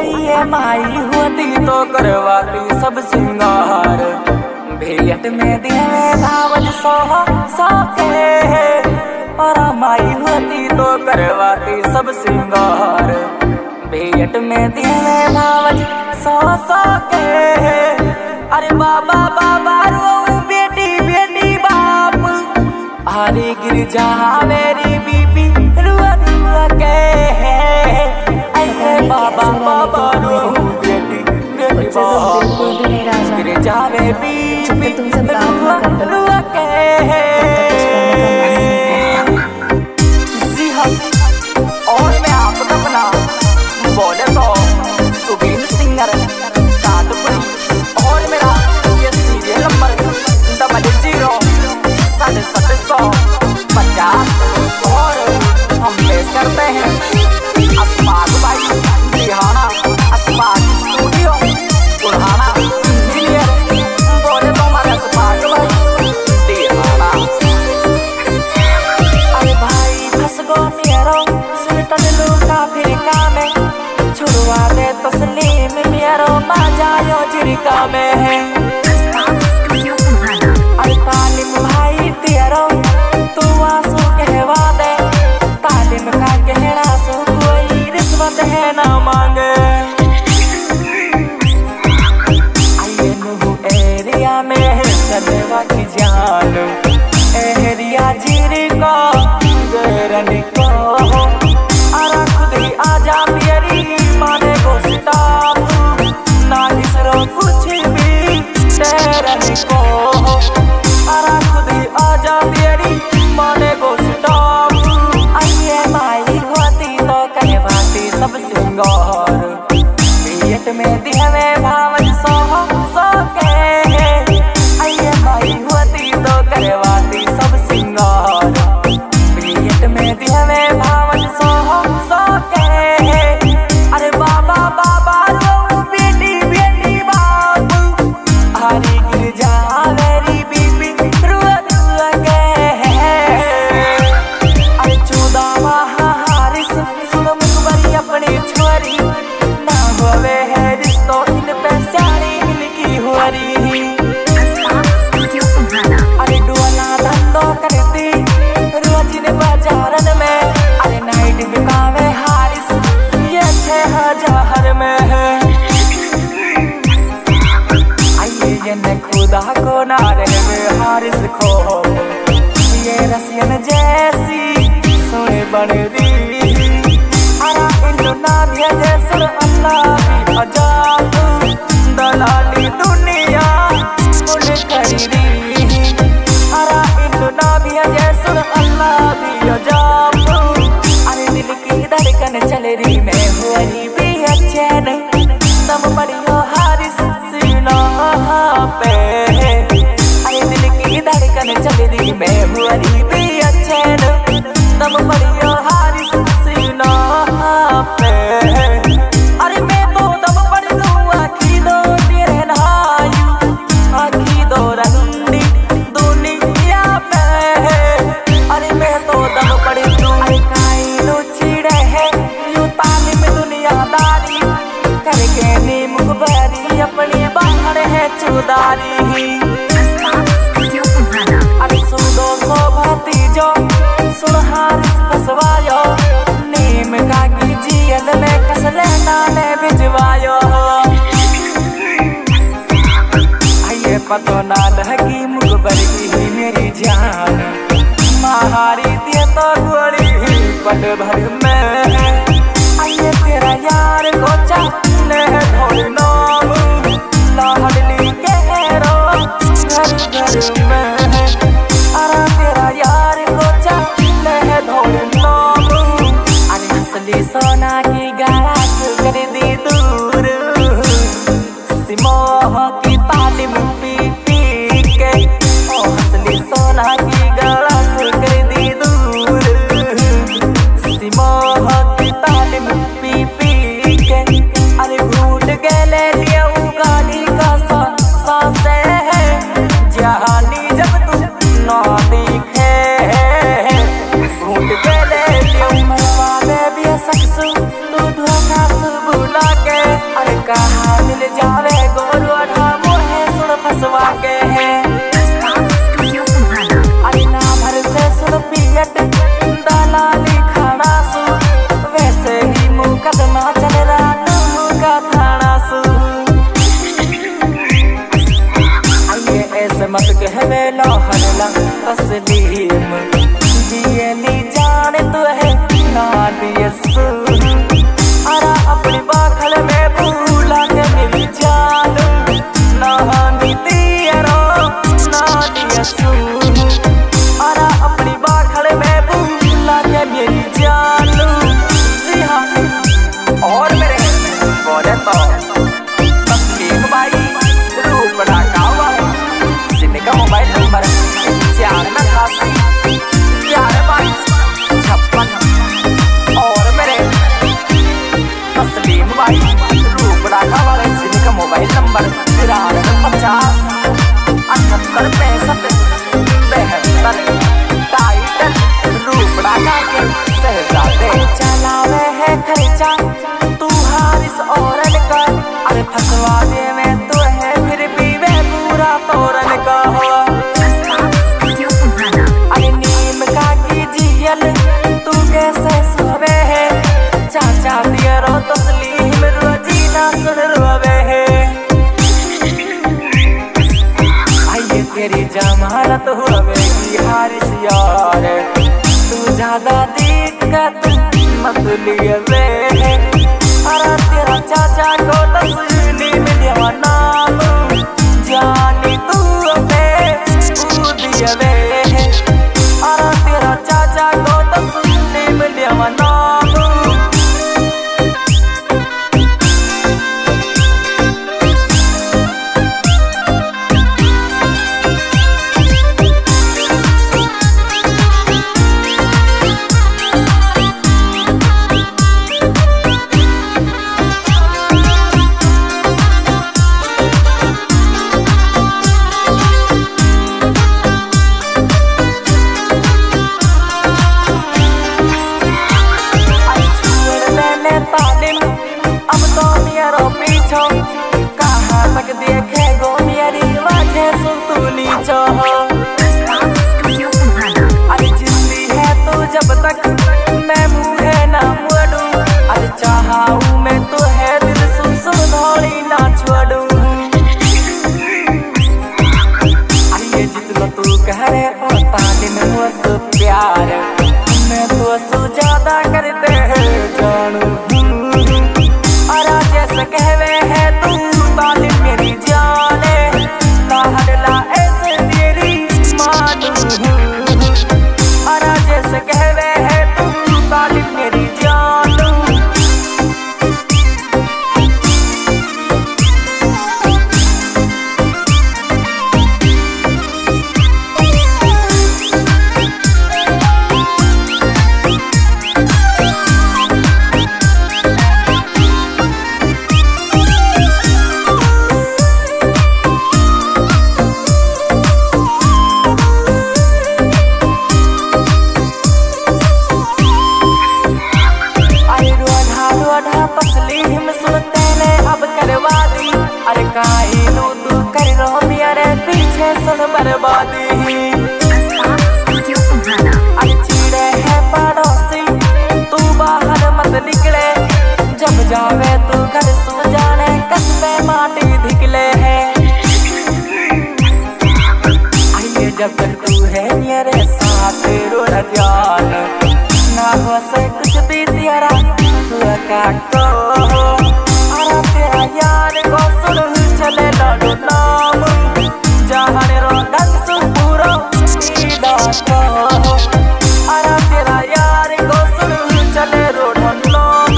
आइए माई होती तो करवाती सब सिंगार, भेंट में देवे धावज सो के। और माई होती तो करवाती सब सिंगार, भेंट में देवे धावज सो के। अरे बाबा बाबा रो बेटी बेटी बाप, अरे गिर जा मेरी बीबी रुआ रुआ के। बाबा बाबा रो बेटी बेटी बाप, गिर जावे बीबी रुआ रुआ के। जी हाँ, और मैं आपको अपना बोले तो सुबीन सिंगर ताटपुरी, और मेरा ये सीरियल नंबर 00-750 और हम पेश करते हैं अस्पाक भाई दिहाना, अस्पाक स्टूडियो बुढ़ाना इंजीनियर। बोले तो हमारे अस्पाक भाई दिहाना। अरे भाई फंस गो मेरो सुल्तान लूका फिर कामे, छुड़वा दे तस्लीम मेरो बाजायो झिड़का में है। अरे तालिम भाई तेरो तू आंसू कहवा दे, तालिम का कहना सो कोई रिश्वत है ना मांगे। आइए नु एरिया में चलवा की जान, एरिया जीरी को गरन को। अरे खुद ही आजा तेरी माने को स्टॉप, ना किसरो कुछ भी तेरन को। अरे खुद ही आजा तेरी माने को स्टॉप। आइए माई होती तो कहवाती सब सिंगार, भेंट में देवे भावज सो के। आइए माई होती तो कहवाती सब सिंगार, भेंट में देवे भावज सो के। अरे बाबा बाबा रो बेटी बेटी बाप, हरी गिर जा मेरी बीबी रुआ रुआ के। अरे 14वां हारिस सुन मुखबरी अपनी छोरी, ना होवे है रिश्तो इन पे सारी इनकी होरी। अरे डोला धंधो करती रोज इन बाजारन में, अरे नाइट बिकावे हारिस ये 6000 में है। आइए ये न खुदा को ना रहे हारिस खो, ये रसियन जैसी सोने बन रही। अरा इंदु ना दिया जैसे अल्लाह भी अजाब, दलाली दुनिया मुझे करी रही। अरा इंदु ना दिया जैसे अल्लाह भी अजाब। अरे दिल की धड़कन चल रही मैं हुई भी अच्छे नहीं, तब पड़ियो हारिस सीना पे। अरे दिल की धड़कन चल रही मैं हुई भी अच्छे नहीं, तब पड़ियो हारिस सीना पे। अरे मैं तो दब पड़ दूँ आखी दो तेरे नहायू, आखी दो रंडी दुनिया पे। अरे मैं तो दब पड़ दूँ काई लो चिड़े है यू तालिम दुनियादारी, करके नीम मुखबरी अपनी बाहर है चुदारी। अरे सुदो सो भतीजो सुन हारिस फसवायो, नीम का की जियल में कसले नाने भिजवायो। आइए पतो ना लगी मुखबरी ही मेरी जान, महारी दिए तो गोली पट भर में। आइए तेरा यार को चाहने धोल नाम, लाडली के रो घर घर में। अरे तेरा यार को चाहने धोल नाम, अरे हंसली सोना की गारास कर दी दूर, सिमोह की तालिम पी पी के। ओ हंसली सोना की गारास कर दी दूर, सिमोह की तालिम पी पी के। अरे भूल गए लिया गाड़ी का सांसे है, जहानी जब तू ना दिखे। भूल गए लिया मरवा दे भी शख्स नंबर 9350 78 65 72 टाइटल रूपड़ा के शहजादे चलावे है खर्चा तू हारिस औरन का। अरे फसवा दे में तो है फिर पीवे पूरा तोरन का हो। अरे नीम का की जियल तू कैसे सोवे है चाचा दिया रो तस्लीम रोजी ना सुन रोवे है। आइए तेरी जमानत होवे की हारिस यार तू ज्यादा दिक्कत मत लिए वे। अरे तेरा चाचा को तस्लीम देवा नाम जानी तू अबे दिए वे। अरे तेरा चाचा को तस्लीम देवा नाम। अब तो मेरा पीछो कहाँ तक देखे गो मेरी वजह सुन तू नीचो। अरे जिंदगी है तो जब तक मैं मुँह ना मोड़ू। अरे चाहूँ मैं तो है दिल सुन सुन थोड़ी ना छोड़ू। अरे ये जितना तू कह रहे हो तालिम हो सो प्यार मैं तो सो ज्यादा करते हैं जानू। जैसे कहवे है तू तालिम मेरी जाने लाडला ऐसे तेरी मानू। अरे जैसे कहवे है तू तालिम मेरी जानू। तस्लीम सुनते ने अब करवा दी। अरे काहे लो तू कर रहो मेरे पीछे सुन बर्बादी। अरे चिड़े है पड़ोसी तू बाहर मत निकले जब जावे तू घर सो जाने कसबे माटी धिकले है। आइए जब तक तू है मेरे साथ रो ध्यान ना हो से कुछ भी तेरा काटो। अरे तेरा यार को सुन चले लाडो नाम जहाँ रो ढंग से पूरा डाटो। अरे तेरा यार को सुन चले रो ढंग नाम।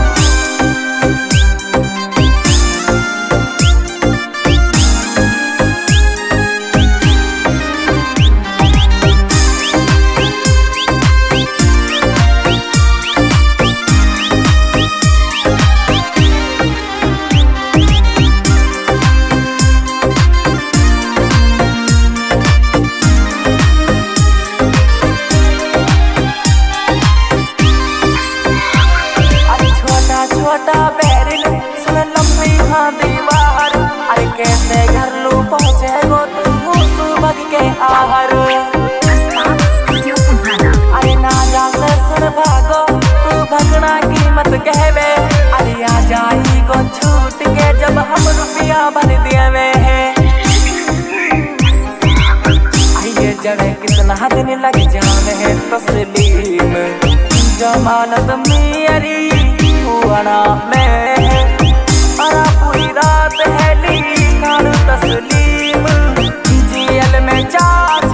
छोटा बैरिल सुन लंबी हाँ दीवार। अरे कैसे घर लू पहुँचे गो तू सुबह के आहर। अरे ना जा से सुन भागो तू भगना कीमत कहवे। अरे आ जाई गो छूट के जब हम रुपया भर दिए हैं। आइए जड़े कितना दिन लग जाने है तस्लीम जमानत मेरी हुआना में। अरे पूरी रात है ली तस्लीम जेल में जा